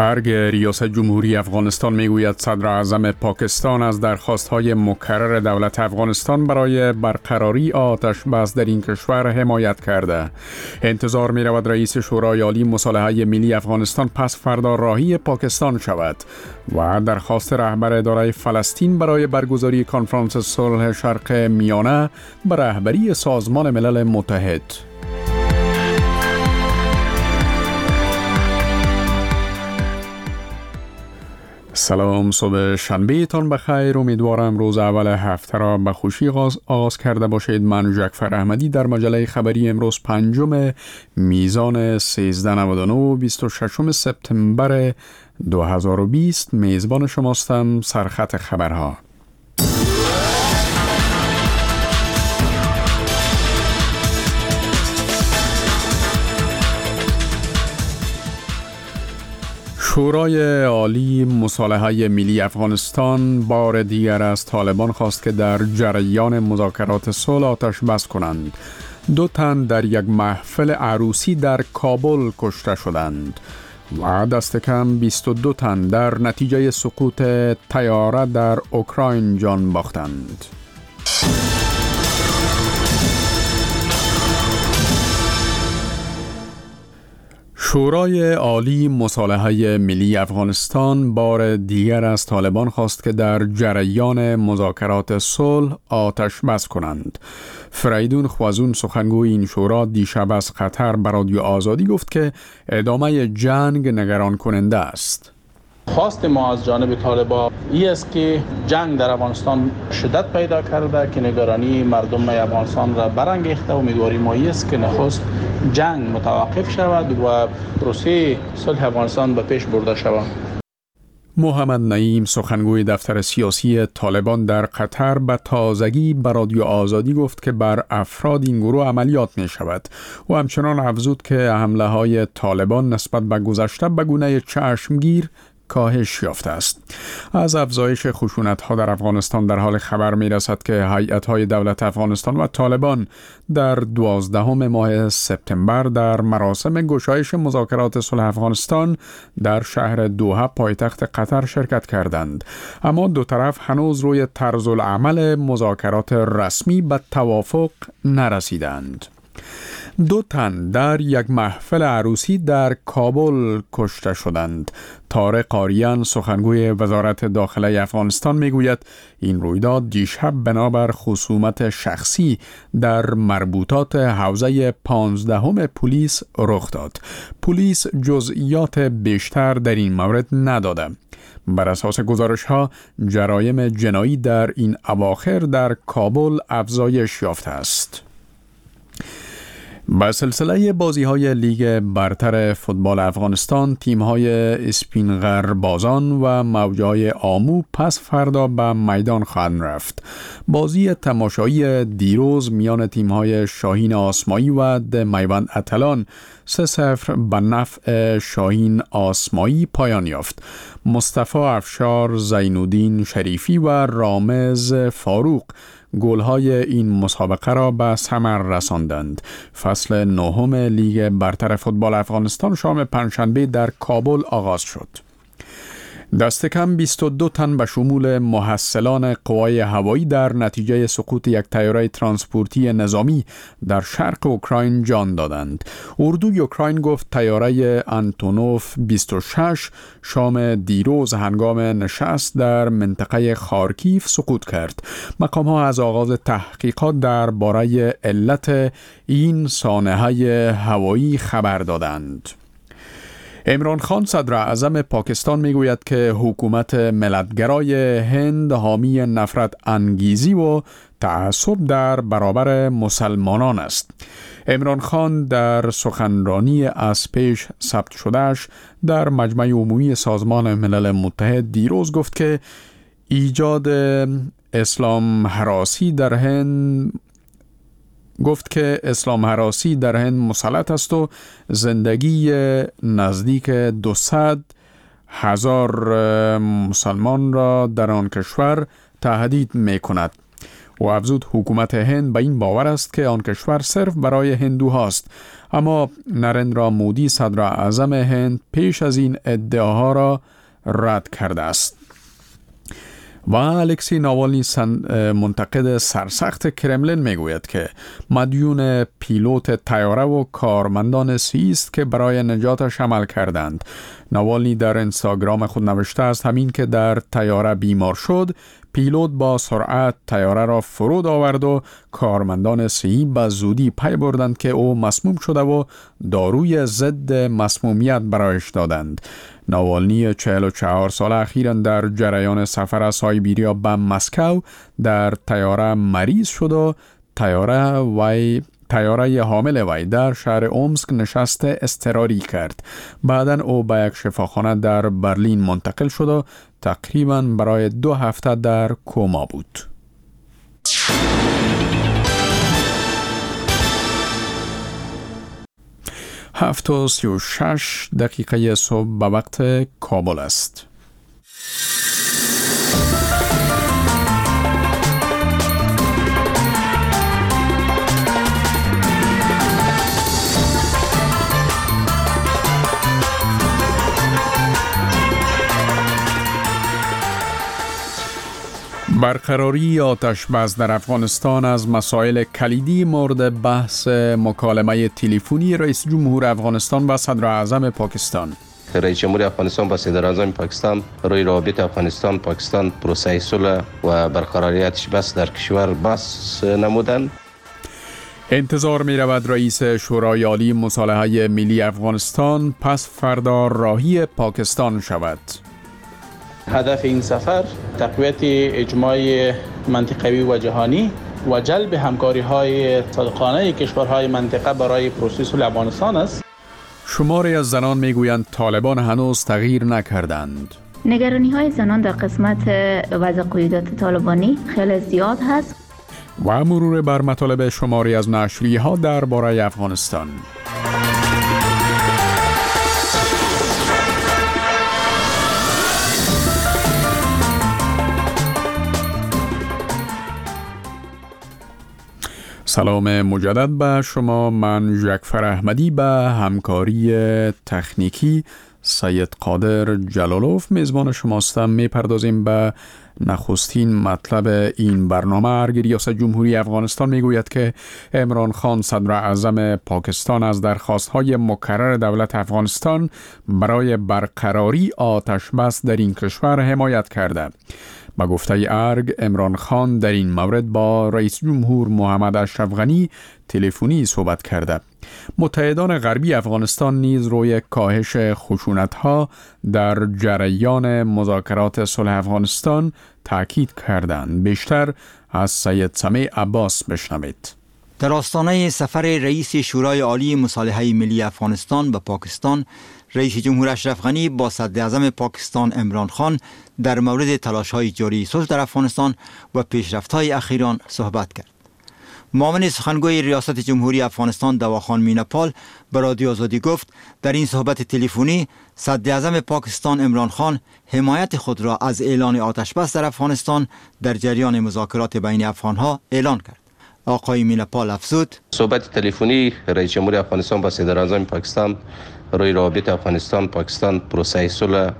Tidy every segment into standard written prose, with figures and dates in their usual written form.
برگ ریاست جمهوری افغانستان میگوید صدر اعظم پاکستان از درخواست‌های مکرر دولت افغانستان برای برقراری آتش بس در این کشور حمایت کرده. انتظار می‌رود رئیس شورای عالی مصالحه ملی افغانستان پس فردا راهی پاکستان شود و درخواست رهبر اداره فلسطین برای برگزاری کنفرانس صلح شرق میانه به رهبری سازمان ملل متحد. سلام، صبح شنبه تان بخیر. امیدوارم روز اول هفته را به خوشی آغاز کرده باشید. من جعفر احمدی در مجله خبری امروز پنجم میزان 1399 26 سپتامبر 2020 میزبان شماستم. سرخط خبرها. شورای عالی مصالحه ملی افغانستان بار دیگر از طالبان خواست که در جریان مذاکرات صلح آتش بس کنند. 2 تن در یک محفل عروسی در کابل کشته شدند و دست کم 22 تن در نتیجه سقوط طیاره در اوکراین جان باختند. شورای عالی مصالحه ملی افغانستان بار دیگر از طالبان خواست که در جریان مذاکرات صلح آتش بس کنند. فریدون خوازون سخنگوی این شورا دیشب از قطر به رادیو آزادی گفت که ادامه جنگ نگران کننده است. خواست ما از جانب طالبان این است که جنگ در افغانستان شدت پیدا کرده که نگرانی مردم افغانستان را برانگیخته. امیدواری ما است که نخست جنگ متوقف شود و پروسه صلح افغانستان به پیش برده شود. محمد نعیم سخنگوی دفتر سیاسی طالبان در قطر به تازگی به رادیو آزادی گفت که بر افراد این گروه عملیات می شود و همچنان افزود که حمله های طالبان نسبت به گذشته به گونه چشمگیر کاهش یافته است. از افزایش خشونت‌ها در افغانستان در حال خبر می‌رسد که هیئت‌های دولت افغانستان و طالبان در 12 ماه سپتامبر در مراسم گشایش مذاکرات صلح افغانستان در شهر دوحه پایتخت قطر شرکت کردند، اما دو طرف هنوز روی طرز العمل مذاکرات رسمی به توافق نرسیدند. 2 تن در یک محفل عروسی در کابل کشته شدند. طارق آریان سخنگوی وزارت داخله افغانستان میگوید این رویداد دیشب بنابر خصومت شخصی در مربوطات حوزه 15 پلیس رخ داد. پلیس جزئیات بیشتر در این مورد نداده. بر اساس گزارش‌ها جرایم جنایی در این اواخر در کابل افزایش یافته است. با سلسله بازی‌های لیگ برتر فوتبال افغانستان، تیم‌های اسپینغر بازان و موجای آمو پس فردا به میدان خواهند رفت. بازی تماشایی دیروز میان تیم‌های شاهین آسمایی و میوند اتلان 3-0 به نفع شاهین آسمایی پایان یافت. مصطفی افشار، زینودین شریفی و رامز فاروق گل‌های این مسابقه را به ثمر رساندند. فصل 9 لیگ برتر فوتبال افغانستان شام پنجشنبه در کابل آغاز شد. دست کم 22 تن به شمول محصلان قوای هوایی در نتیجه سقوط یک طیاره ترانسپورتی نظامی در شرق اوکراین جان دادند. اردوی اوکراین گفت طیاره آنتونوف 26 شام دیروز هنگام نشست در منطقه خارکیف سقوط کرد. مقام‌ها از آغاز تحقیقات درباره علت این سانحه هوایی خبر دادند. عمران خان صدر اعظم پاکستان میگوید که حکومت ملتگرای هند حامی نفرت انگیزی و تعصب در برابر مسلمانان است. عمران خان در سخنرانی از پیش ثبت شدهش در مجمع عمومی سازمان ملل متحد دیروز گفت که ایجاد اسلام هراسی در هند مسلط است و زندگی نزدیک 200,000 مسلمان را در آن کشور تهدید می کند. و افزود حکومت هند به این باور است که آن کشور صرف برای هندوهاست، اما نریندرا مودی صدر اعظم هند پیش از این ادعاها را رد کرده است. و الکسی ناوالنی منتقد سرسخت کرملین میگوید که مدیون پیلوت طیاره و کارمندان سی است که برای نجاتش عمل کردند. ناوالنی در اینستاگرام خود نوشته است همین که در طیاره بیمار شد، پیلوت با سرعت طیاره را فرود آورد و کارمندان سی به زودی پی بردند که او مسموم شده و داروی ضد مسمومیت برایش دادند. ناوالنی 44 ساله اخیراً در جریان سفر از سایبیریا به مسکو در طیاره مریض شد و طیاره حامل وی در شهر اومسک نشست اضطراری کرد. بعداً او به یک شفاخانه در برلین منتقل شد و تقریباً برای 2 هفته در کوما بود. 7:36 صبح به وقت کابل است. برقراری آتش بس در افغانستان از مسائل کلیدی مورد بحث مکالمه تلفنی رئیس جمهور افغانستان با صدر اعظم پاکستان. رئیس جمهور افغانستان با صدر اعظم پاکستان روی روابط افغانستان پاکستان پروسه صلح و برقراری آتش بس در کشور بحث نمودند. انتظار می رود رئیس شورای عالی مصالحه ملی افغانستان پس فردا راهی پاکستان شود. هدف این سفر تقویت اجماع منطقوی و جهانی و جلب همکاری‌های صادقانه کشورهای منطقه برای پروسه صلح افغانستان است. شماری از زنان میگویند طالبان هنوز تغییر نکردند. نگرانی‌های زنان در قسمت وضع قیودات طالبانی خیلی زیاد هست. و مرور بر مطالب شماری از نشریه‌ها درباره افغانستان. سلام مجدد به شما. من جعفر احمدی به همکاری تکنیکی سید قادر جلالوف میزبان شماستم. میپردازیم به نخستین مطلب این برنامه. ریاست جمهوری افغانستان میگوید که عمران خان صدر اعظم پاکستان از درخواست‌های مکرر دولت افغانستان برای برقراری آتش بس در این کشور حمایت کرده. با گفته ارگ، عمران خان در این مورد با رئیس جمهور محمد اشرف غنی تلفنی صحبت کرده. متحدان غربی افغانستان نیز روی کاهش خشونت‌ها در جریان مذاکرات صلح افغانستان تاکید کردند. بیشتر از سید سمیع عباس بشنوید. در آستانه سفر رئیس شورای عالی مصالحه ملی افغانستان به پاکستان، رئیس جمهور اشرف غنی با صدر اعظم پاکستان عمران خان در مورد تلاش‌های جاری صلح در افغانستان و پیشرفت‌های اخیران صحبت کرد. معاون سخنگوی ریاست جمهوری افغانستان دواخان میناپال به رادیو آزادی گفت در این صحبت تلفنی صدر اعظم پاکستان عمران خان حمایت خود را از اعلان آتش بس در افغانستان در جریان مذاکرات بین افغان‌ها اعلان کرد. آقای میناپال افزود صحبت تلفنی رئیس جمهور افغانستان با صدر اعظم پاکستان روی روابط افغانستان پاکستان پروسه صلح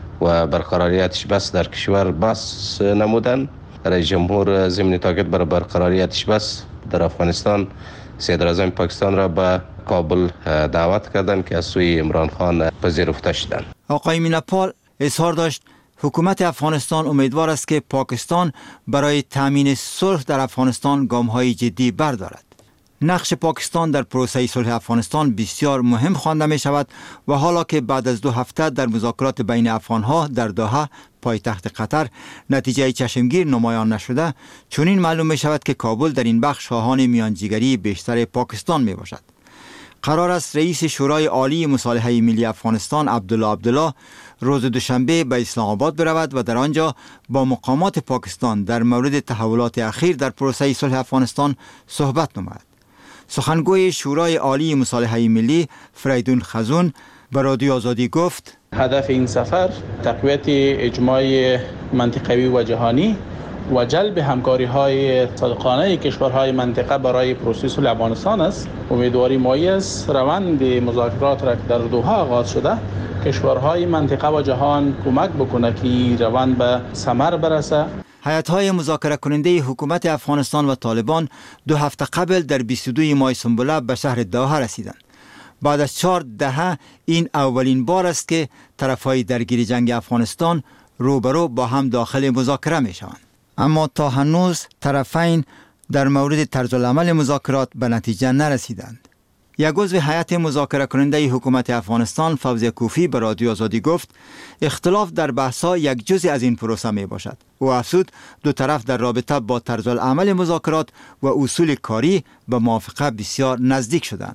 و برقراری آتش بس در کشور بحث نمودند. رئیس جمهور ضمن تاکید بر برقراری آتش بس در افغانستان صدر اعظم پاکستان را به کابل دعوت کردند که از سوی عمران خان پذیرفته شدند. آقای میناپال اظهار داشت حکومت افغانستان امیدوار است که پاکستان برای تامین صلح در افغانستان گام‌های جدی بردارد. نقش پاکستان در پروسه صلح افغانستان بسیار مهم خوانده می شود و حالا که بعد از 2 هفته در مذاکرات بین افغان‌ها در دوحه پایتخت قطر نتیجه چشمگیر نمایان نشده، چنین معلوم می شود که کابل در این بخش خواهان میانجیگری بیشتر پاکستان می باشد. قرار است رئیس شورای عالی مصالحه ملی افغانستان عبدالله روز دوشنبه به اسلام آباد برود و در آنجا با مقامات پاکستان در مورد تحولات اخیر در پروسه صلح افغانستان صحبت نماید. سخنگوی شورای عالی مصالحه ملی فریدون خزون به رادیو آزادی گفت هدف این سفر تقویت اجماع منطقوی و جهانی و جلب همکاری‌های صادقانه کشورهای منطقه برای پروسه صلح افغانستان است. امیدواری مایی است روند مذاکرات را که در دوحه آغاز شده کشورهای منطقه و جهان کمک بکنه که روند به ثمر برسه. هیئت‌های مذاکره کننده حکومت افغانستان و طالبان 2 هفته قبل در 22 ماه سنبله به شهر دوحه رسیدند. بعد از 4 دهه این اولین بار است که طرفهای درگیر جنگ افغانستان روبرو با هم داخل مذاکره می شوند. اما تا هنوز طرفین در مورد طرز العمل مذاکرات به نتیجه نرسیدند. یک عضو هیئت مذاکره کننده حکومت افغانستان فوزیه کوفی به رادیو آزادی گفت اختلاف در بحث‌ها یک جزء از این پروسه می باشد. او افزود دو طرف در رابطه با طرز العمل مذاکرات و اصول کاری به موافقه بسیار نزدیک شدند.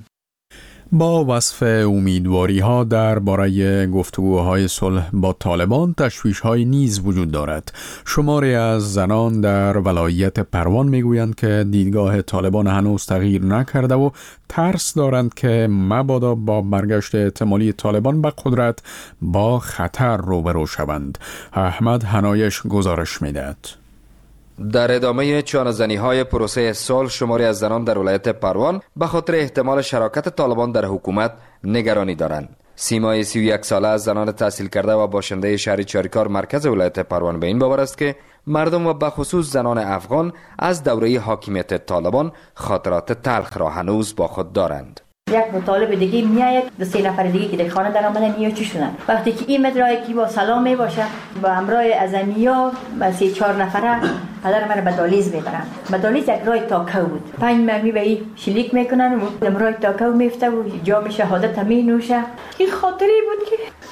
با وصف امیدواری‌ها درباره گفتگوهای صلح با طالبان تشویش‌های نیز وجود دارد. شماری از زنان در ولایت پروان میگویند که دیدگاه طالبان هنوز تغییر نکرده و ترس دارند که مبادا با برگشت احتمالی طالبان به قدرت با خطر روبرو شوند. احمد حنایش گزارش می‌دهد. در ادامه چانه‌زنی‌های پروسه صلح شماری از زنان در ولایت پروان به خاطر احتمال شراکت طالبان در حکومت نگرانی دارند. سیمای 31 ساله از زنان تحصیل کرده و باشنده شهر چاریکار مرکز ولایت پروان به این باور است که مردم و به خصوص زنان افغان از دوره حاکمیت طالبان خاطرات تلخ را هنوز با خود دارند. یک مطالب دیگه میاد 2-3 نفر دیگه که در خانه در آمدن یا چی شدن وقتی که این مدرای کی با سلام می باشه با همراه ازمیا با 3-4 نفره پدر من به دالیز میبرن. به دالیز یک راه تاکو بود 5 مرمی به این شلیک میکنن و راه تاکو میفته و جام شهادت می نوشه. این خاطری بود که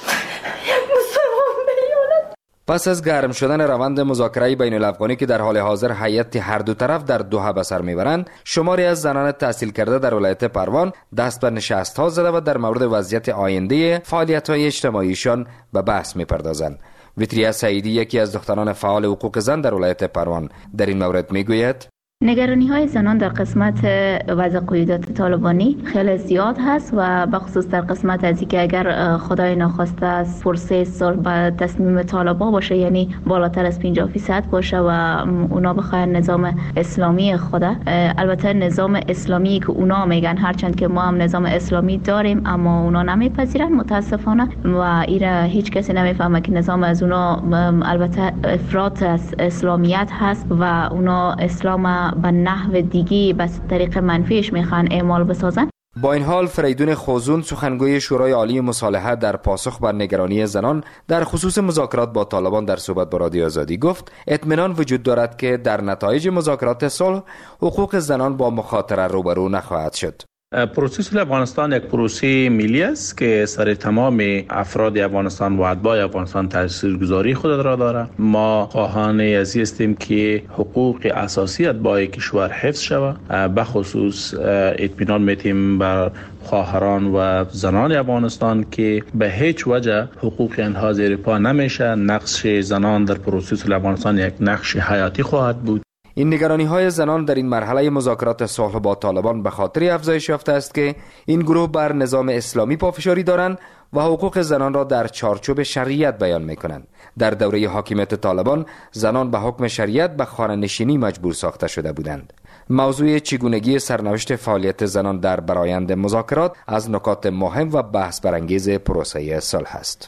یک مسلمان بیانت. پس از گرم شدن روند مذاکره بین الافغانی که در حال حاضر هیئت هر دو طرف در دوحه به سر میبرند، شماری از زنان تحصیل کرده در ولایت پروان دست به نشست‌ها زده و در مورد وضعیت آینده فعالیت‌های اجتماعیشان به بحث می‌پردازند. ویتریا سعیدی یکی از دختران فعال حقوق زن در ولایت پروان در این مورد میگوید نگرانی های زنان در قسمت وضع قیودات طالبانی خیلی زیاد هست و بخصوص در قسمت از اینکه اگر خدای ناخواسته از پروسه صلح به تصمیم طالبان باشه، یعنی بالاتر از 50% باشه و اونا بخواین نظام اسلامی خوده، البته نظام اسلامی که اونا میگن هرچند که ما هم نظام اسلامی داریم اما اونا نمیپذیرن متاسفانه و ایره هیچ کسی نمیفهمه که نظام از اونا البته افراط از اسلامیت هست و اونا اسلام به نحو دیگی به طریق منفیش میخوان اعمال بسازن. با این حال فریدون خوزون سخنگوی شورای عالی مصالحه در پاسخ بر نگرانی زنان در خصوص مذاکرات با طالبان در صحبت با رادیو آزادی گفت اطمینان وجود دارد که در نتایج مذاکرات صلح حقوق زنان با مخاطره روبرو نخواهد شد. پروسه صلح افغانستان یک پروسه ملی است که سر تمام افراد افغانستان و اتباع افغانستان تاثیرگذاری خود را دارد. ما خواهان ازی هستیم که حقوق اساسی اتباع کشور حفظ شود. به خصوص اطمینان میتیم بر خواهران و زنان افغانستان که به هیچ وجه حقوق آنها زیر پا نمیشه. نقش زنان در پروسه صلح افغانستان یک نقش حیاتی خواهد بود. این نگرانی‌های زنان در این مرحله مذاکرات صلح با طالبان به خاطر افزایش یافته است که این گروه بر نظام اسلامی پافشاری دارند و حقوق زنان را در چارچوب شریعت بیان می‌کنند. در دوره حاکمیت طالبان زنان به حکم شریعت به خانه‌نشینی مجبور ساخته شده بودند. موضوع چگونگی سرنوشت فعالیت زنان در برآیند مذاکرات از نکات مهم و بحث برانگیز پروسه صلح است.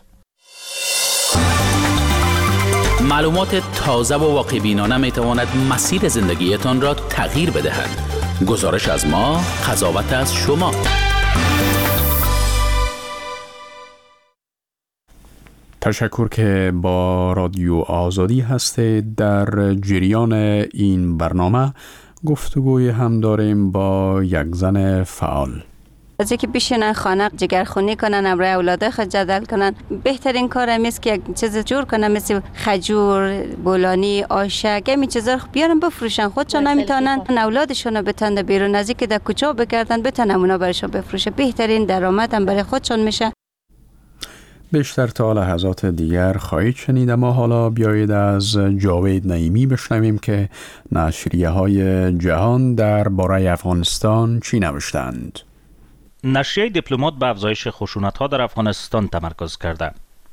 معلومات تازه و واقع‌بینانه میتواند مسیر زندگیتان را تغییر بدهد. گزارش از ما، قضاوت از شما. تشکر که با رادیو آزادی هستید. در جریان این برنامه گفتگوی هم داریم با یک زن فعال. از اینکه بشینن خانه جگرخونی کنن امرای اولاده خود جدل کنن، بهترین کار همیست که یک چیز جور کنن مثل خجور، بولانی، آشک، همین چیزا رو بیارن بفروشن. خودشون نمیتونن اولادشون رو بتند بیرون از اینکه در کوچه بگردن بتونن اونا برشون بفروشه. بهترین درآمد هم برای خودشون میشه. بیشتر تا لحظات دیگر خواهید شنید، اما حالا بیایید از جاوید نعیمی بشنویم که نشریه های جهان در باره افغانستان چی نوشتند. نشریه دیپلمات به افزایش خشونت‌ها در افغانستان تمرکز کرده.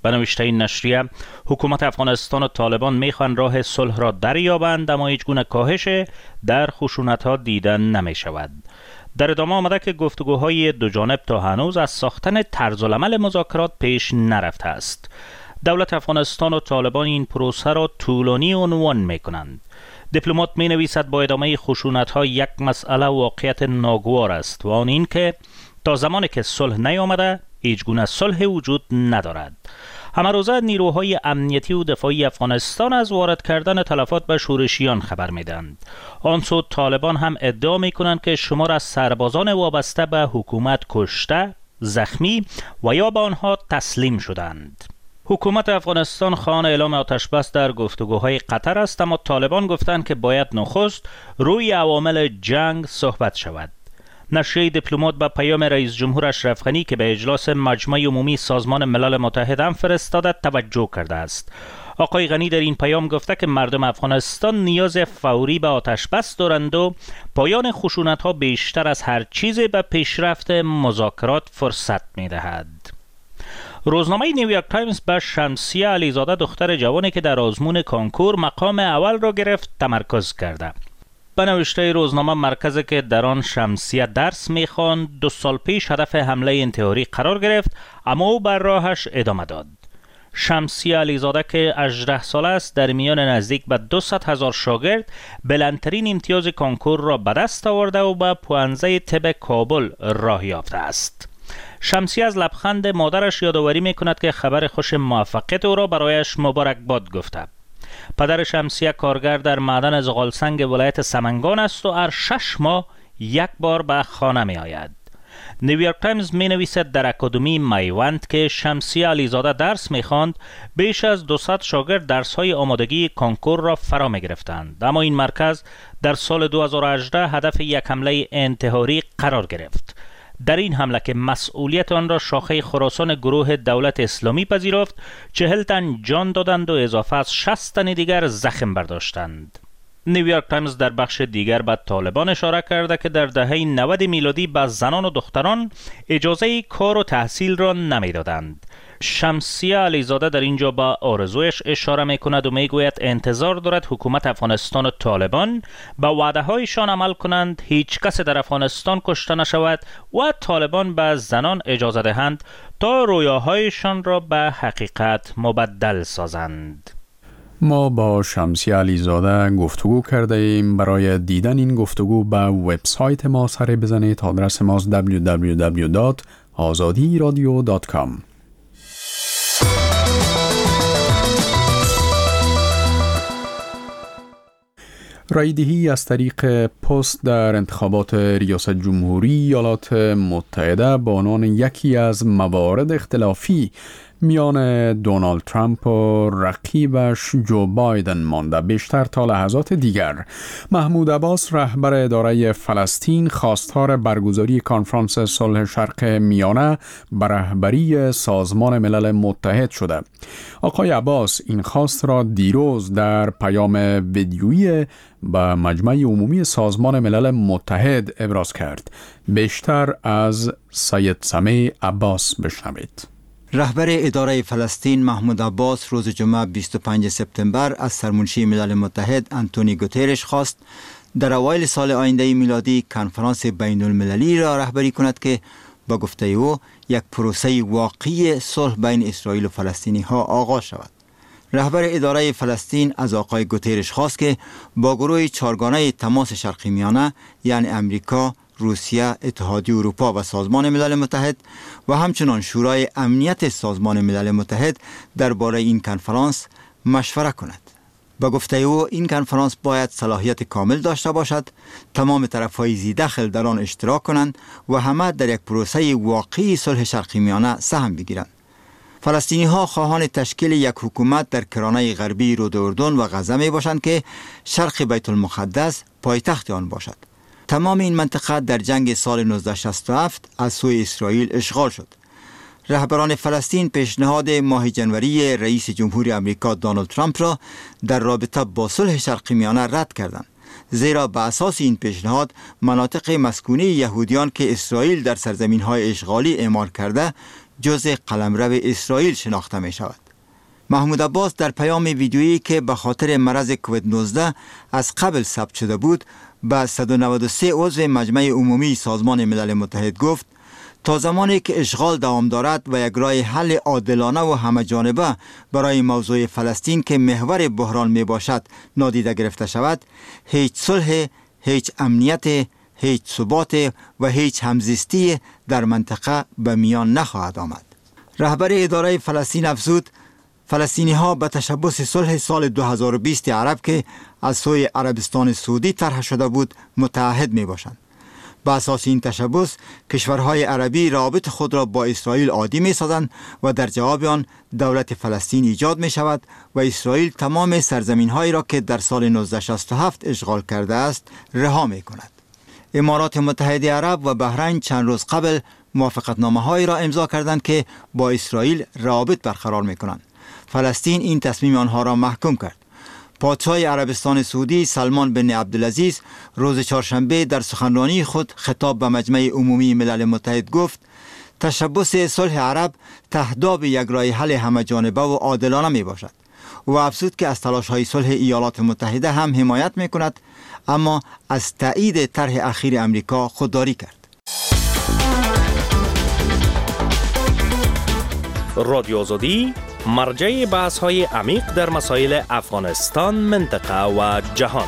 به نوشته این نشریه حکومت افغانستان و طالبان میخوان راه صلح را دریابند، اما هیچ گونه کاهش در خشونت‌ها دیده نمیشود. در ادامه آمده که گفتگوهای دو جانب تا هنوز از ساختن طرزالعمل مذاکرات پیش نرفته است. دولت افغانستان و طالبان این پروسه را طولانی عنوان میکنند. دیپلمات می نویسد با ادامه خشونت‌ها یک مسئله واقعیت ناگوار است و آن این که تا زمانی که صلح نیامده هیچ گونه صلح وجود ندارد. همه روزه نیروهای امنیتی و دفاعی افغانستان از وارد کردن تلفات به شورشیان خبر میدهند. آن سو طالبان هم ادعا میکنند که شمار از سربازان وابسته به حکومت کشته، زخمی و یا به آنها تسلیم شدند. حکومت افغانستان خواهان اعلام آتش بس در گفتگوهای قطر است، اما طالبان گفتند که باید نخست روی عوامل جنگ صحبت شود. نشریه دیپلمات به پیام رئیس جمهور اشرف غنی که به اجلاس مجمع عمومی سازمان ملل متحد هم فرستاده توجه کرده است. آقای غنی در این پیام گفته که مردم افغانستان نیاز فوری به آتش بس دارند و پایان خشونت‌ها بیشتر از هر چیزی به پیشرفت مذاکرات فرصت می‌دهد. روزنامه نیویورک تایمز به شمسیه علیزاده دختر جوانی که در آزمون کانکور مقام اول را گرفت تمرکز کرده. به نوشته روزنامه مرکزی که در آن شمسیه درس می‌خواند 2 سال پیش هدف حمله انتحاری قرار گرفت، اما او بر راهش ادامه داد. شمسیه علیزاده که 18 ساله است در میان نزدیک به 200,000 شاگرد بلندترین امتیاز کانکور را به دست آورده و به پوانزه طب کابل راه یافته است. شمسیه از لبخند مادرش یادآوری می‌کند که خبر خوش موفقیت او را برایش مبارکباد گفته. پدر شمسیه کارگر در معدن زغالسنگ ولایت سمنگان است و هر 6 ماه یک بار به خانه می آید. نیویورک تایمز می نویسد در اکادمی میوند که شمسیه علیزاده درس می خواند، بیش از 200 شاگرد درس های آمادگی کانکور را فرا می گرفتند، اما این مرکز در سال 2018 هدف یک حمله انتحاری قرار گرفت. در این حمله که مسئولیت آن را شاخه خراسان گروه دولت اسلامی پذیرفت، 40 تن جان دادند و اضافه از 60 تن دیگر زخم برداشتند. نیویورک تایمز در بخش دیگر به طالبان اشاره کرده که در دهه 90 میلادی به زنان و دختران اجازه کار و تحصیل را نمیدادند. شمسیه علیزاده در اینجا به آرزویش اشاره میکند و میگوید انتظار دارد حکومت افغانستان و طالبان به وعده هایشان عمل کنند، هیچ کس در افغانستان کشته نشود و طالبان به زنان اجازه دهند تا رویاهایشان را به حقیقت مبدل سازند. ما با شمسیه علیزاده گفتگو کرده ایم. برای دیدن این گفتگو به وبسایت ما سر بزنید. آدرس ما www.azadiradio.com. رایدهی از طریق پست در انتخابات ریاست جمهوری ایالات متحده با عنوان یکی از موارد اختلافی میان دونالد ترامپ و رقیبش جو بایدن مانده. بیشتر تا لحظات دیگر محمود عباس رهبر اداره فلسطین خواستار برگزاری کنفرانس صلح شرق میانه به رهبری سازمان ملل متحد شده. آقای عباس این خواست را دیروز در پیام ویدیویی به مجمع عمومی سازمان ملل متحد ابراز کرد. بیشتر از سید سمیع عباس بشنوید. رهبر اداره فلسطین محمود عباس روز جمعه 25 سپتامبر از سرمنشی ملل متحد آنتونیو گوترش خواست در اوایل سال آینده میلادی کنفرانس بین المللی را رهبری کند که با گفته او یک پروسه واقعی صلح بین اسرائیل و فلسطینی ها آغاز شود. رهبر اداره فلسطین از آقای گوترش خواست که با گروه چهارگانه تماس شرق میانه یعنی امریکا، روسیه، اتحادیه اروپا و سازمان ملل متحد و همچنان شورای امنیت سازمان ملل متحد درباره این کنفرانس مشوره کند. با گفته او این کنفرانس باید صلاحیت کامل داشته باشد، تمام طرف‌های ذی‌دخل در آن اشتراک کنند و همه در یک پروسه واقعی صلح شرق میانه سهم بگیرند. فلسطینی ها خواهان تشکیل یک حکومت در کرانه غربی رود اردن و غزه می باشند که شرق بیت المقدس پایتخت آن باشد. تمام این منطقه در جنگ سال 1967 از سوی اسرائیل اشغال شد. رهبران فلسطین پیشنهاد ماه جنوری رئیس جمهور آمریکا دونالد ترامپ را در رابطه با صلح شرق میانه رد کردند، زیرا به اساس این پیشنهاد مناطق مسکونی یهودیان که اسرائیل در سرزمین‌های اشغالی اعمار کرده جزء قلمرو اسرائیل شناخته می شود. محمود عباس در پیام ویدیویی که به خاطر مرض کووید 19 از قبل ثبت شده بود به 193 عضو مجمع عمومی سازمان ملل متحد گفت تا زمانی که اشغال دوام دارد و یک راه حل عادلانه و همه جانبه برای موضوع فلسطین که محور بحران می باشد نادیده گرفته شود، هیچ صلح، هیچ امنیت، هیچ ثبات و هیچ همزیستی در منطقه به میان نخواهد آمد. رهبر اداره فلسطین افزود فلسطینی ها به تشبث صلح سال 2020 عرب که از سوی عربستان سعودی طرح شده بود متعهد می باشند. به اساس این تشبث کشورهای عربی روابط خود را با اسرائیل عادی می سازند و در جواب آن دولت فلسطین ایجاد می شود و اسرائیل تمام سرزمین هایی را که در سال 1967 اشغال کرده است رها می کند. امارات متحده عرب و بحرین چند روز قبل موافقتنامه هایی را امضا کردند که با اسرائیل روابط برقرار می کنند. فلسطین این تصمیم آنها را محکوم کرد. پادشاه عربستان سعودی سلمان بن عبدالعزیز روز چهارشنبه در سخنرانی خود خطاب به مجمع عمومی ملل متحد گفت تشبث صلح عرب تهداب یک راه حل همه جانبه و عادلانه می باشد و افزود که از تلاش های صلح ایالات متحده هم حمایت می کند، اما از تایید طرح اخیر امریکا خودداری کرد. رادیو آزادی مرجع بحث های عمیق در مسائل افغانستان، منطقه و جهان.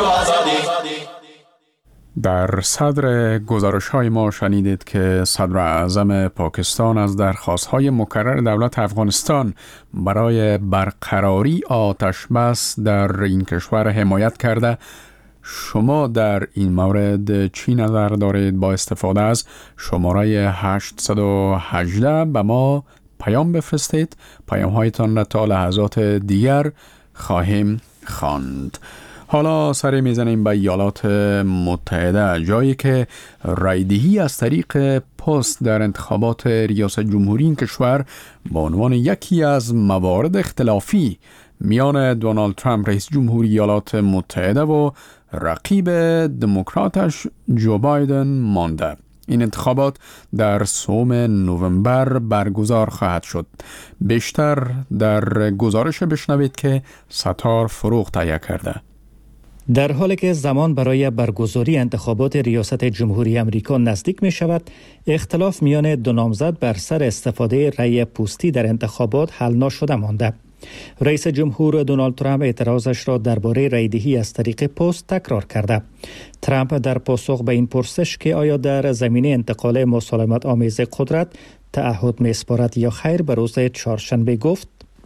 در صدر گزارش های ما شنیدید که صدر اعظم پاکستان از درخواست های مکرر دولت افغانستان برای برقراری آتش بس در این کشور حمایت کرده. شما در این مورد چی نظر دارید؟ با استفاده از شماره 818 به ما پیام بفرستید. پیام هایتان را تا لحظات دیگر خواهیم خواند. حالا سری میزنیم به ایالات متحده، جایی که رایدهی از طریق پست در انتخابات ریاست جمهوری این کشور به عنوان یکی از موارد اختلافی میان دونالد ترامپ رئیس جمهوری ایالات متحده و رقیب دموکراتش جو بایدن مانده. این انتخابات در 3 نوامبر برگزار خواهد شد. بیشتر در گزارش بشنوید که ستار فروغ تهیه کرده. در حالی که زمان برای برگزاری انتخابات ریاست جمهوری آمریکا نزدیک می شود، اختلاف میان دو نامزد بر سر استفاده رأی پوستی در انتخابات حل نشده مانده. رئیس جمهور دونالد ترامپ اعتراضش را درباره رایدهی از طریق پست تکرار کرده. ترامپ در پاسخ به این پرسش که آیا در زمینه انتقال مسالمت آمیز قدرت تعهد می‌سپارد یا خیر به روز چهارشنبه گفت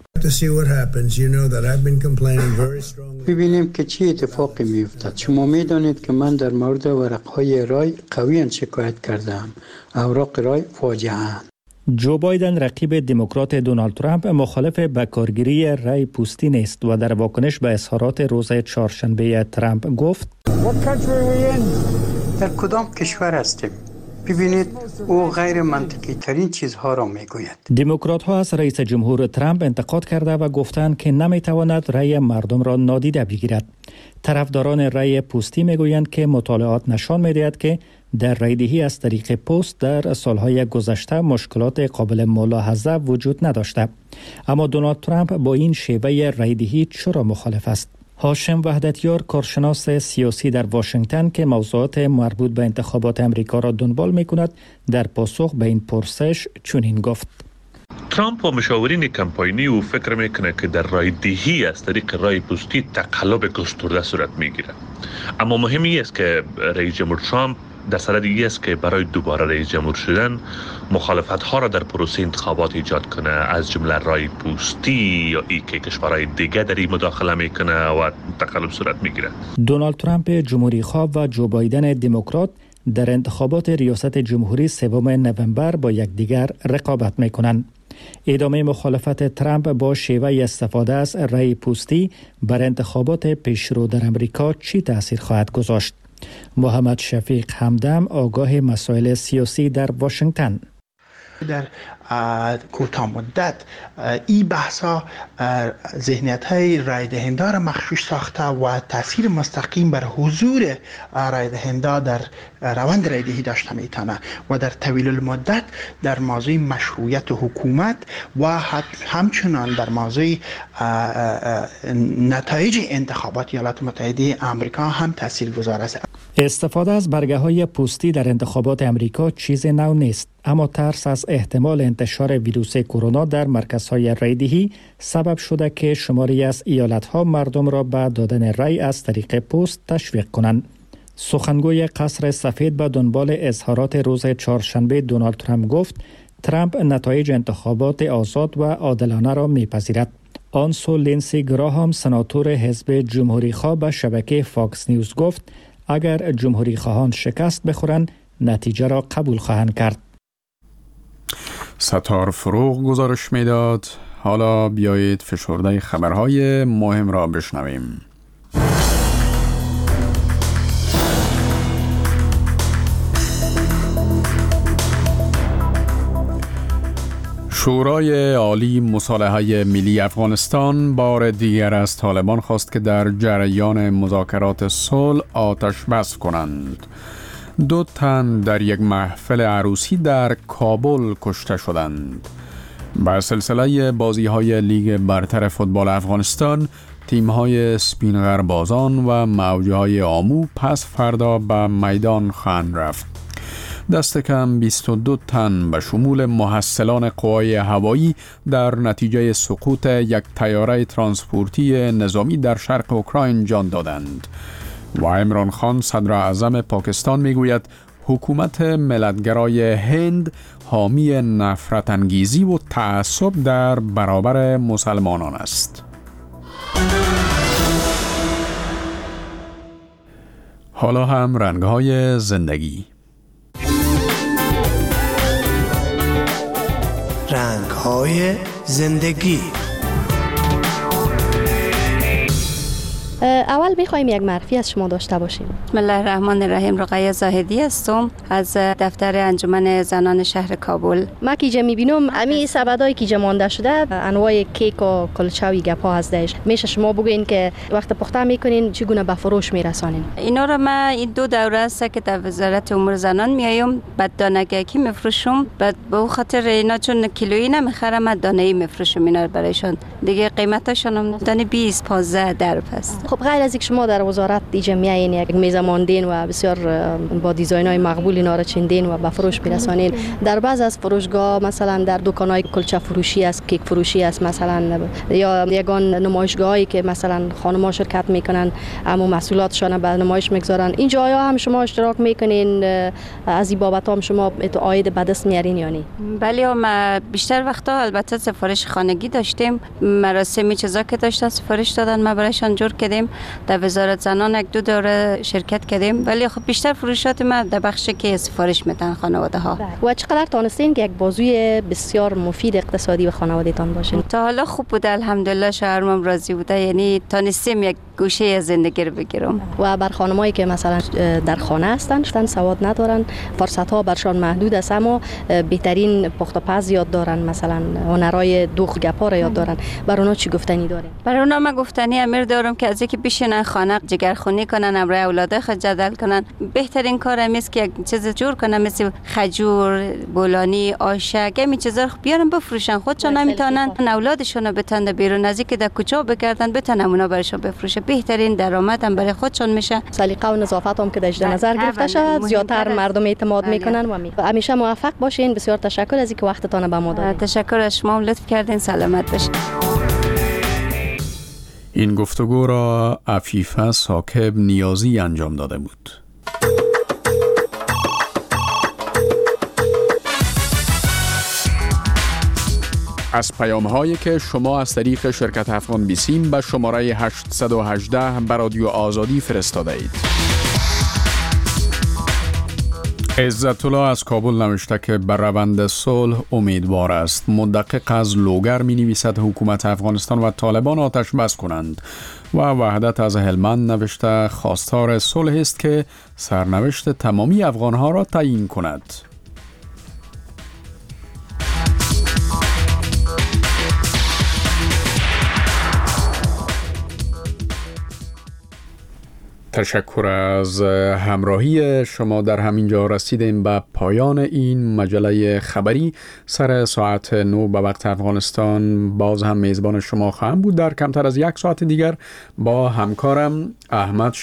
ببینیم که چی اتفاقی می‌افتد. شما می‌دانید که من در مورد ورق‌های رای قویاً شکایت کردم. اوراق رای فاجعه اند. جو بایدن رقیب دموکرات دونالد ترامپ مخالف به کارگیری رای پوستی نیست و در واکنش به اظهارات روز چهارشنبه ترامپ گفت در کدام کشور هستیم؟ ببینید او غیر منطقی ترین چیزها را میگوید. دموکرات ها از رئیس جمهور ترامپ انتقاد کرده و گفتند که نمیتواند رای مردم را نادیده بگیرد. طرفداران رای پوستی میگویند که مطالعات نشان میدهد که در رایدهی از طریق پست در سالهای گذشته مشکلات قابل ملاحظه وجود نداشته. اما دونالد ترامپ با این شیوه رایدهی چرا مخالف است؟ هاشم وحدتیار، کارشناس سیاسی در واشنگتن که موضوعات مربوط به انتخابات امریکا را دنبال می‌کند، در پاسخ به این پرسش چنین گفت: ترامپ و مشاورین کمپاینی او فکر میکنه که در رایدهی از طریق رای پوستی تقلب گسترده صورت میگیره. اما مهمی است که رئیس جمهور ترامپ در صدد است که برای دوباره رئیس جمهور شدن مخالفت ها را در پروسه انتخابات ایجاد کنه، از جمله رای پوستی یا ای که کشورهای دیگه در این مداخله میکنه و تقلب صورت میگیره. دونالد ترامپ جمهوری خواه و جو بایدن دموکرات در انتخابات ریاست جمهوری 3 نوامبر با یکدیگر رقابت میکنند. ادامه مخالفت ترامپ با شیوه استفاده از رای پوستی بر انتخابات پیشرو در امریکا چی تأثیر خواهد گذاشت؟ محمد شفیق همدم، آگاه مسائل سیاسی در واشنگتن: در کوتاه مدت این بحثا ذهنیت های رای دهنده را مغشوش ساخته و تاثیر مستقیم بر حضور رای دهنده در روند رای دهی داشته میتونه و در طویل المدت در موضوع مشروعیت حکومت و همچنان در موضوع نتایج انتخابات ایالات متحده آمریکا هم تاثیرگذار است. استفاده از برگه های پوستی در انتخابات امریکا چیز نو نیست، اما ترس از احتمال انتشار ویروس کرونا در مرکزهای رایدهی سبب شده که شماری از ایالتها مردم را به دادن رای از طریق پست تشویق کنند. سخنگوی قصر سفید به دنبال اظهارات روز چهارشنبه دونالد ترامپ گفت ترامپ نتایج انتخابات آزاد و عادلانه را میپذیرد. آنسو لینسی گراهام سناتور حزب جمهوری‌خواه به شبکه فاکس نیوز گفت اگر جمهوری خواهان شکست بخورند نتیجه را قبول خواهند کرد. ستار فروغ گزارش میداد. حالا بیایید فشرده خبرهای مهم را بشنویم. شورای عالی مصالحه ملی افغانستان بار دیگر از طالبان خواست که در جریان مذاکرات صلح آتش بس کنند. 2 تن در یک محفل عروسی در کابل کشته شدند. به سلسله بازی‌های لیگ برتر فوتبال افغانستان، تیم‌های اسپینغربازان و موجهای آمو پس فردا به میدان خواهند رفت. دست کم 22 تن به شمول محصلان قوای هوایی در نتیجه سقوط یک طیاره ترانسپورتی نظامی در شرق اوکراین جان دادند. و عمران خان صدر اعظم پاکستان میگوید حکومت ملتگرای هند حامی نفرت انگیزی و تعصب در برابر مسلمانان است. حالا هم رنگ‌های زندگی. رنگ‌های زندگی. اول می‌خوایم یک معرفی از شما داشته باشیم. بسم الله الرحمن الرحیم. رقیه زاهدی هستم از دفتر انجمن زنان شهر کابل. ما که می‌بینم همین سبدایی که مانده شده انواع کیک و کلچه و گپا هستش. میشه شما بگین که وقت پخته می‌کنین چگونه به فروش می‌رسانین؟ اینا رو من این 2 دوره است که در وزارت امور زنان میایم، بعد دانگکی می‌فروشم، بعد به خاطر اینا چون کیلویی نمی‌خرم دانه‌ای می‌فروشم اینا برایشون. دیگه قیمتاشون هم دانه 20 15 درب است. خب غیر از اینکه شما در وزارت دیگه میایین یک میز ماندین و بسیار با دیزاین‌های مقبول اینا رو چیندین و به فروش میرسانین، در بعض از فروشگاه مثلا در دکان‌های کلچه فروشی است، کیک فروشی است مثلا، یا یگان نمایشگاهایی که مثلا خانم‌ها شرکت میکنن اما محصولاتشون به نمایش میگذارن، این جاها هم شما اشتراک میکنین؟ از این بابت هم شما عاید به دست میارین یا نه؟ بله، ما بیشتر وقتا البته سفارش خانگی داشتیم، مراسمی چیزا که داشتن سفارش دادن ما برایشان جور کردیم. در وزارت زنان 1-2 دوره شرکت کردیم، ولی خب بیشتر فروشات ما در بخشی که سفارش میدن خانواده ها. و چقدر تونستین که یک بازوی بسیار مفید اقتصادی به خانواده‌تان باشین؟ تا حالا خوب بوده الحمدلله، شوهرم راضی بوده، یعنی تونستیم یک گوشه از زندگی رو بگیرم. و بر خانمایی که مثلا در خانه هستن سواد ندارن، فرصت ها برشان محدود است، اما بهترین پخت و پز یاد دارن، مثلا هنرهای دوغ گپا رو یاد دارن، بر اونا چی گفتنی دارین؟ بر اونا من گفتنی امیر دارم که از اینکه بشینن خانه جگرخونی کنن، امرای اولاده خود جدل کنن. بهترین کار است که یک چیز جور کنن مثل خجور، بولانی، آشک، همین چیزا رو بیارن بفروشن. خودشون نمیتونن اولادشون رو بتند بیرون از اینکه در کوچه بگردن، بتونن اونا براشون بفروشه. بهترین درآمد هم برای خودشون میشه. سلیقه و نظافت هم که در نظر گرفته شد، زیادتر مردم اعتماد میکنن و همیشه موفق باشین. بسیار تشکر از اینکه وقتتون به ما دادید. تشکر از شما، لطف کردین. سلامت باشین. این گفتگو را عفیفه ساکب نیازی انجام داده بود. از پیام‌هایی که شما از طریق شرکت افغان بیسیم به شماره 818 به رادیو آزادی فرستاده اید. عزت الله از کابل نوشته که بر روند صلح امیدوار است. مدقق از لوگر می نویسد حکومت افغانستان و طالبان آتش بس کنند. و وحدت از هلمند نوشته خواستار صلح است که سرنوشت تمامی افغانها را تعیین کند. تشکر از همراهی شما. در همین جا رسیدیم به پایان این مجله خبری سر ساعت 9 به وقت افغانستان. باز هم میزبان شما خواهم بود در کمتر از یک ساعت دیگر با همکارم احمد